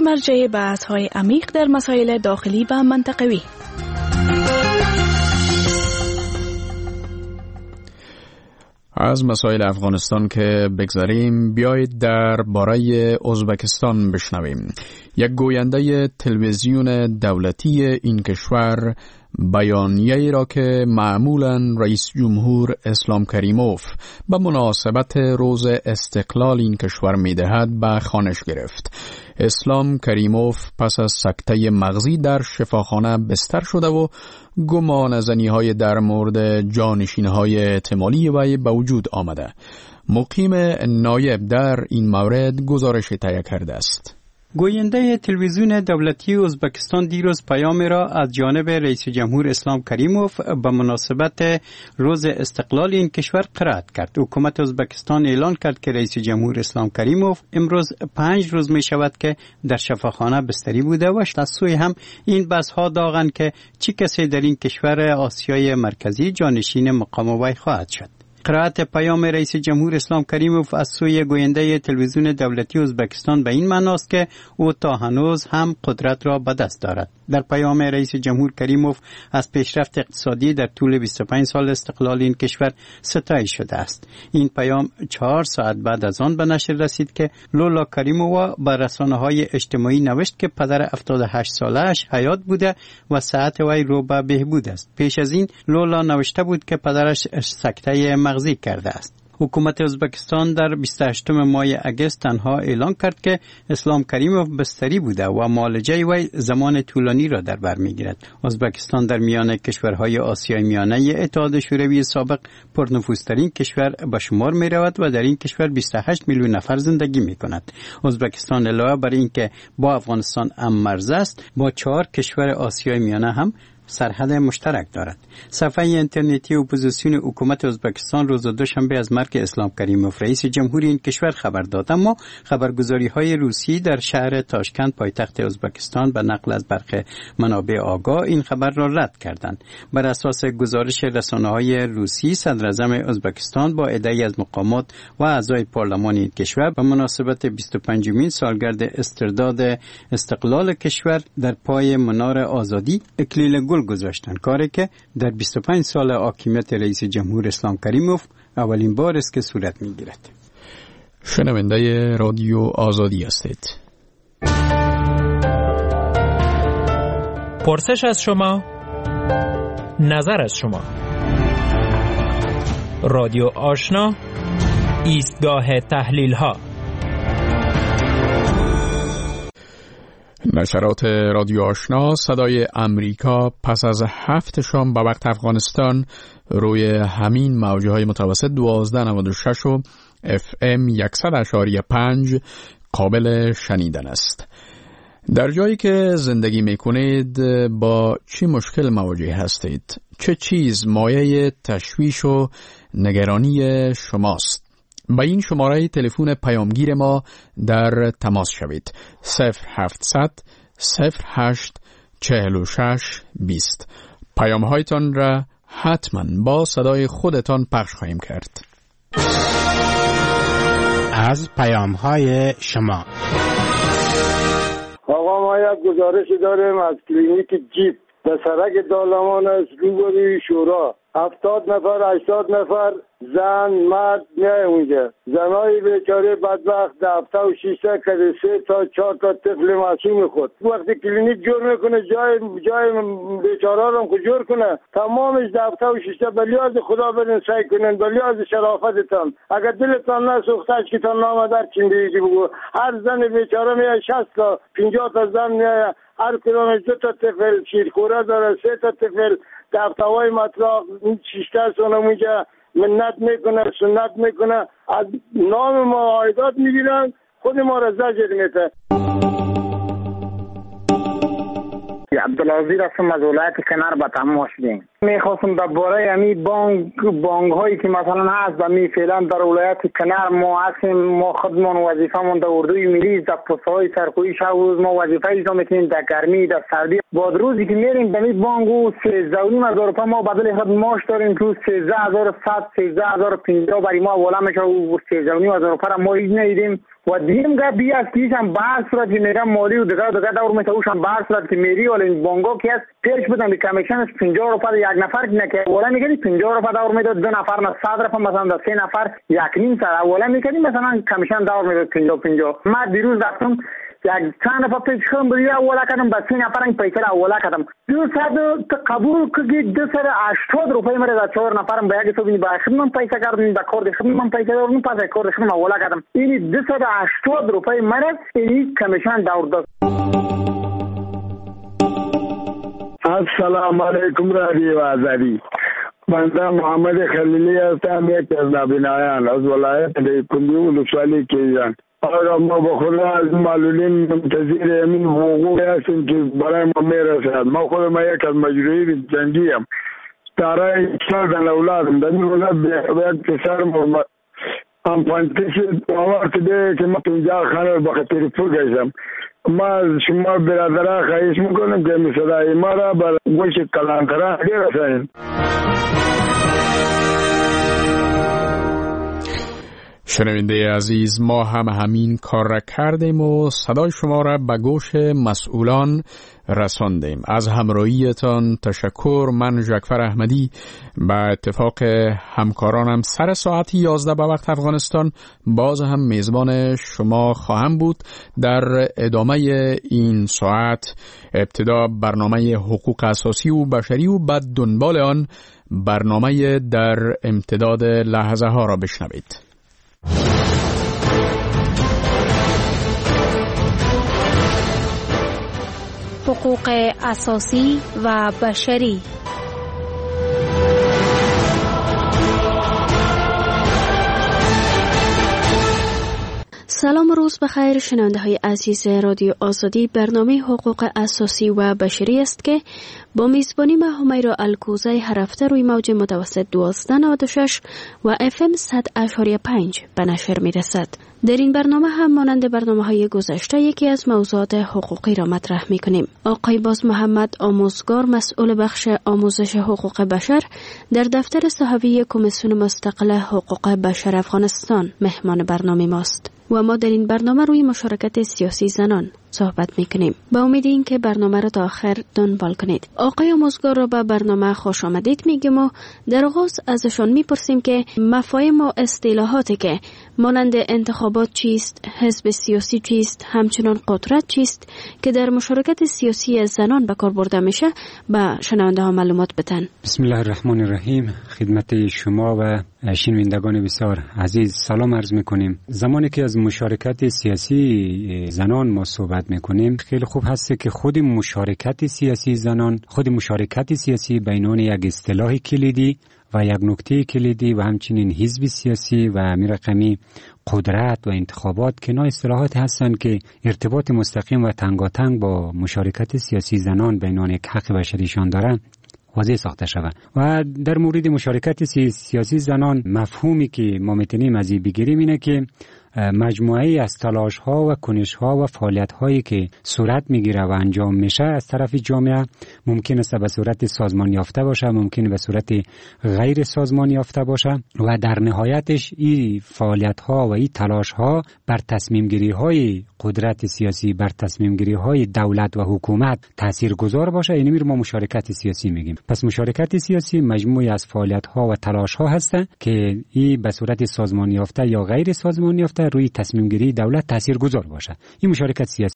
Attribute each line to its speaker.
Speaker 1: مرجع بحث‌های عمیق در مسائل داخلی و منطقوی.
Speaker 2: از مسائل افغانستان که بگذاریم، بیایید در باره ازبکستان بشنویم. یک گوینده تلویزیون دولتی این کشور بیانیه‌ای را که معمولاً رئیس جمهور اسلام کریموف به مناسبت روز استقلال این کشور می‌دهد به خوانش گرفت. اسلام کریموف پس از سکته مغزی در شفاخانه بستر شده و گمانه‌زنی‌های در مورد جانشین‌های احتمالی وی به وجود آمده. مقیم نایب در این مورد گزارش تهیه کرده است.
Speaker 3: گوینده تلویزیون دولتی ازبکستان دیروز پیامی را از جانب رئیس جمهور اسلام کریموف به مناسبت روز استقلال این کشور قرائت کرد. حکومت ازبکستان اعلان کرد که رئیس جمهور اسلام کریموف امروز 5 روز می شود که در شفاخانه بستری بوده و از سوی هم این بحث ها داغند که چه کسی در این کشور آسیای مرکزی جانشین مقام وی خواهد شد. قرائت پیام رئیس جمهور اسلام کریموف از سوی گوینده تلویزیون دولتی ازبکستان به این معناست که او تا هنوز هم قدرت را به دست دارد. در پیام رئیس جمهور کریموف از پیشرفت اقتصادی در طول 25 سال استقلال این کشور ستایش شده است. این پیام 4 ساعت بعد از آن به نشر رسید که لولا کریمووا به رسانه‌های اجتماعی نوشت که پدر 78 ساله‌اش حیات بوده و صحت وی رو به بهبود است. پیش از این لولا نوشته بود که پدرش سکته مغزی کرده است. حکومت ازبکستان در 28 ماه اگست تنها اعلان کرد که اسلام کریموف بستری بوده و معالجه وی زمان طولانی را در بر می‌گیرد. ازبکستان در میان کشورهای آسیای میانه اتحاد شوروی سابق پرنفوذترین کشور به شمار می‌رود و در این کشور 28 میلیون نفر زندگی می‌کند. ازبکستان علاوه بر اینکه با افغانستان هم مرز است، با 4 کشور آسیای میانه هم سرحد مشترک دارد. صفحه اینترنتی اپوزیسیون حکومت ازبکستان روز دوشنبه از مرگ اسلام کریموف رئیس جمهوری این کشور خبر داد، اما خبرگزاری‌های روسی در شهر تاشکند پایتخت ازبکستان به نقل از برخی منابع آگاه این خبر را رد کردند. بر اساس گزارش رسانه‌های روسی، صدر اعظم ازبکستان با عده‌ای از مقامات و اعضای پارلمان این کشور به مناسبت 25مین سالگرد استرداد استقلال کشور در پای منار آزادی اکلیل گل گذاشتن، کاری که در 25 سال حاکمیت رئیس جمهور اسلام کریموف اولین بار است که صورت می‌گیرد.
Speaker 2: شنونده رادیو آزادی هستید.
Speaker 4: پرسش از شما، نظر از شما. رادیو آشنا، ایستگاه تحلیل ها.
Speaker 2: نشرات رادیو آشنا صدای امریکا پس از 7 شام به وقت افغانستان روی همین موجهای متوسط 1296 و FM 100.5 قابل شنیدن است. در جایی که زندگی میکنید با چه مشکل مواجه هستید؟ چه چیز مایه تشویش و نگرانی شماست؟ با این شماره تلفن پیامگیر ما در تماس شوید. 0700 08 46 20. پیام‌هایتان را حتما با صدای خودتان پخش خواهیم کرد.
Speaker 5: از پیام‌های شما.
Speaker 6: آقا ما یک گزارشی داریم از کلینیک جیپ در سرک دالمان است، روبروی شورا. 70 نفر 80 نفر زن مرد میای اونجا. زنای بیچاره بدبخت دفتر و شیشه کده 3 تا 4 تا طفل معصوم خود. وقتی کلینیک جور میکنه جای بیچاره رو جور کنه، تمامش دفتر و شیشه بلیاز خدا بدین سعی کنین، بلیاز شرافتتان. اگر دلتان نسوخته که تان نام در چندیجی بگو. هر زن بیچاره میای 60 تا 50 تا زن میای، هر کدومش 2 تا طفل شیرخوره داره، 3 تا طفل دفترهای مطلق شیشتر سونمونجا منت میکنه، سنت میکنه، از نام ما عایدات میگیرن، خود ما را زجر میته.
Speaker 7: عبدالعزیز هستم از ولایت کنر به تماس دیم.
Speaker 6: میخواستم درباره بانک هایی که مثلا هست و فعلا در ولایت کنر ما هستیم، ما خودمون وظیفمون در اردوی ملی در پست‌های سرکوی شب روز ما وظیفه اجرا میکنیم، در گرمی در سردی. بعد روزی که میریم به بانک و 13,500 روپیه ما بدل خود ماش داریم که 13,100 13,050 برای ما اولا میشه و 13,500 روپیه ما هیچ ندیدیم. و دیم گپ بی از کیشم بحث صورت که میگم مالی و دیگر دور میشه اوشم بحث صورت که میری ولی این بانگا که هست پیش بدن به کمیشنش 50 روپیه یک نفر که نکه اولا میگنی 50 روپیه دور میداد، دو نفر نه 100 روپیه مثلا در 3 نفر 1.5 ساعت اولا میکنی مثلا کمیشن دور میداد 50. ما دیروز رفتم یک چند نفر پیش خودم بریا اولا کردم با 3 نفر این پیسه را اولا کردم 200 قبول که 280 روپیه مرا در 4 نفرم با یک صبح با خدمم پیسه کردم با کارد خدمم پیسه دادم پس کارد خدمم اولا کردم این 280 روپیه مرا این کمیشن دور داد.
Speaker 7: السلام علیکم رادیو آزادی. بنده محمد خلیلی هستم، یک از نابینایان از ولایت کندی ولسوالی کیزان. آقا ما به خدا از معلولین منتظر امین حقوق هستیم که برای ما میرسد. ما خود ما یک از مجروحی جنگی هم دارای 4 اولادم در این اولاد به یک پسر هم پانتیش آورد ده که ما 50 خانه با خطیر پول گشتم. ما از شما برادرها خواهش میکنم که صدای ما را بر گوش کلانتران برسانید.
Speaker 2: شنونده عزیز، ما هم همین کار را کردیم و صدای شما را به گوش مسئولان رساندیم. از همراهیتان تشکر. من جعفر احمدی به اتفاق همکارانم سر ساعت 11 به وقت افغانستان باز هم میزبان شما خواهم بود. در ادامه این ساعت ابتدا برنامه حقوق اساسی و بشری و بعد دنبال آن برنامه در امتداد لحظه ها را بشنوید.
Speaker 1: حقوق اساسی و بشری.
Speaker 8: سلام و روز بخیر شنونده های عزیز رادیو آزادی. برنامه حقوق اساسی و بشری است که با میزبانی من همیرا الکوزی هر هفته روی موج متوسط 1296 و FM 100.5 به نشر می رسد. در این برنامه هم مانند برنامه های گذشته یکی از موضوعات حقوقی را مطرح می کنیم. آقای باز محمد آموزگار مسئول بخش آموزش حقوق بشر در دفتر صحوی کمیسیون مستقل حقوق بشر افغانستان مهمان برنامه ماست و ما در این برنامه روی مشارکت سیاسی زنان صحبت میکنیم. با امید این که برنامه را تا آخر دنبال کنید. آقای آموزگار را به برنامه خوش آمدید میگیم و در آغاز ازشان میپرسیم که مفاهیم و اصطلاحاتی که مانند انتخابات چیست، حزب سیاسی چیست، همچنان قدرت چیست که در مشارکت سیاسی زنان به کار برده میشه به شنونده ها معلومات بدن.
Speaker 3: بسم الله الرحمن الرحیم. خدمت شما و شنوندگان بسیار عزیز سلام عرض میکنیم. زمانی که از مشارکت سیاسی زنان ما صحبت میکنیم خیلی خوب هست که خود مشارکت سیاسی زنان، خود مشارکت سیاسی به عنوان یک اصطلاح کلیدی و یک نکته کلیدی و همچنین حزب سیاسی و رقمی قدرت و انتخابات که اینا اصطلاحات هستند که ارتباط مستقیم و تنگاتنگ با مشارکت سیاسی زنان به عنوان یک حق بشریشان دارند واضح ساخته شود. و در مورد مشارکت سیاسی زنان مفهومی که ما میتونیم از این بگیریم اینه که مجموعه از تلاش ها و کنش ها و فعالیت هایی که صورت میگیره و انجام میشه از طرف جامعه، ممکن است به صورت سازمان یافته باشه، ممکن به صورت غیر سازمان یافته باشه و در نهایتش این فعالیت ها و این تلاش ها بر تصمیم گیری های قدرت سیاسی، بر تصمیم گیری های دولت و حکومت تاثیرگذار باشه. اینو ما مشارکت سیاسی میگیم. پس مشارکت سیاسی مجموعی از فعالیت ها و تلاش ها هستند که این به صورت سازمان یافته یا غیر سازمان یافته روی تصمیم گیری دولت تاثیرگذار باشه. این مشارکت